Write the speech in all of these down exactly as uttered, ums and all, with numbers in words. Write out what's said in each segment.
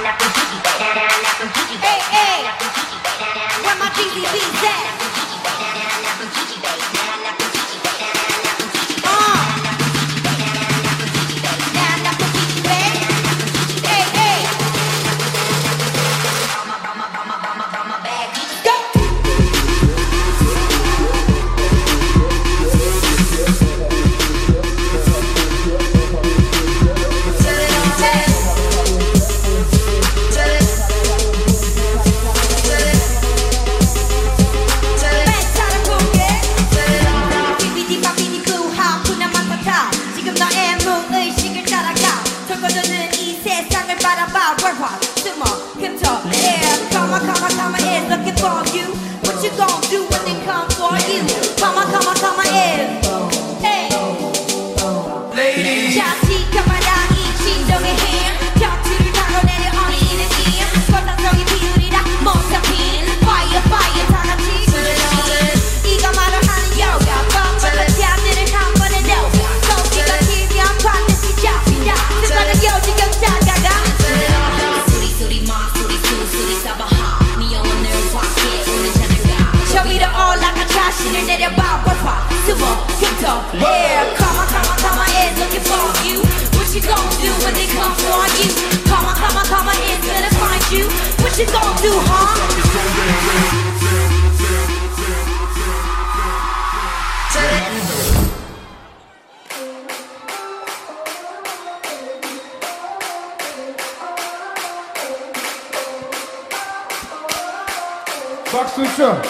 Hey, hey, where my G Z B's at? What you gon' do when they come for you? Come on, come on, come on, in. Hey, ladies. 자식 가마라 이 진정의 힘. 곁을 타고 내려오는 이는 임. 건강성이 비율이라 못잡힌. Fire, fire, 다 같이 부르시. 이거 말을 하는 yoga. 뻔뻔한 자들을 한 번에 녹여. 소리가 길면 반드시 잡힌다. 습관은 요지 격자가가. 수리 수리 마 수리 수 수리 사바하. 네 영혼을 확해 오는 자들과. 저 위로 올라가 자신을 내려봐 월화 수목 금토 yeah come on come on come on it's looking for you what you gon' do when they come for you come on come on come on it's gonna find you what you gon' do huh 박수 쳐.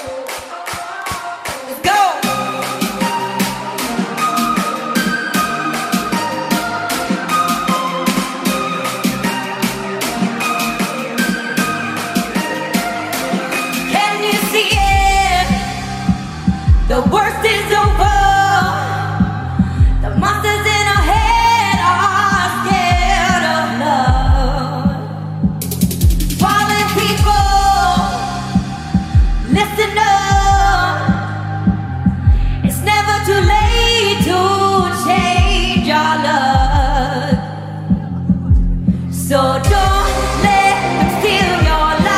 The worst is over. The monsters in our head are scared of love. Fallen people, listen up. It's never too late to change our love. So don't let them steal your life.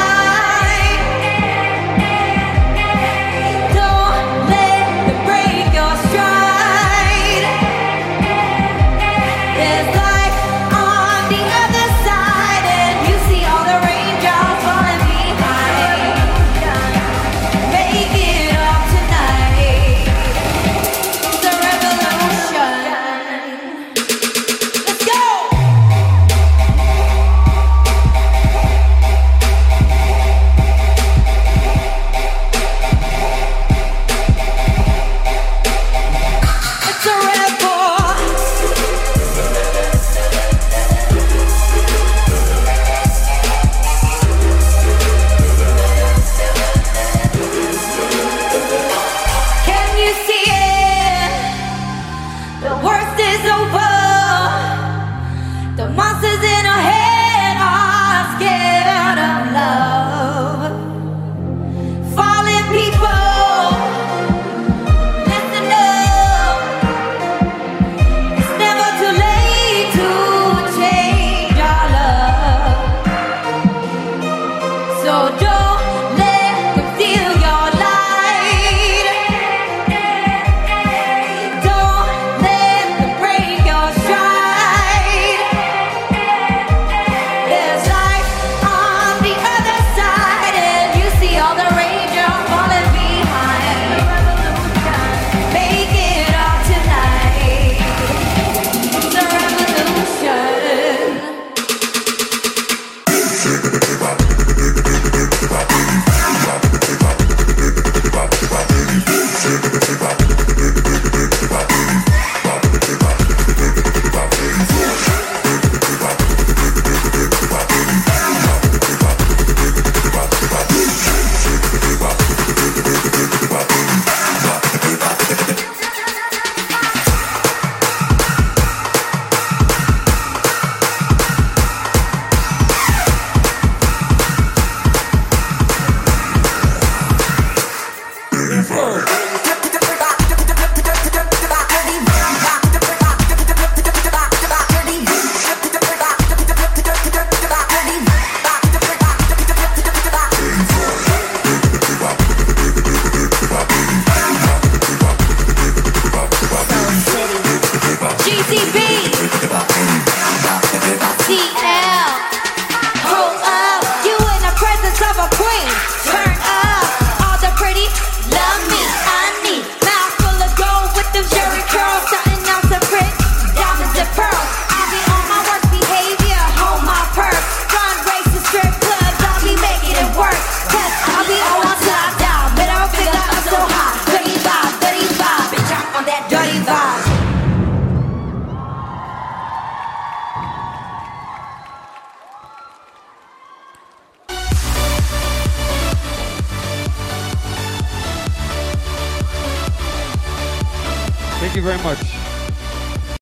very much.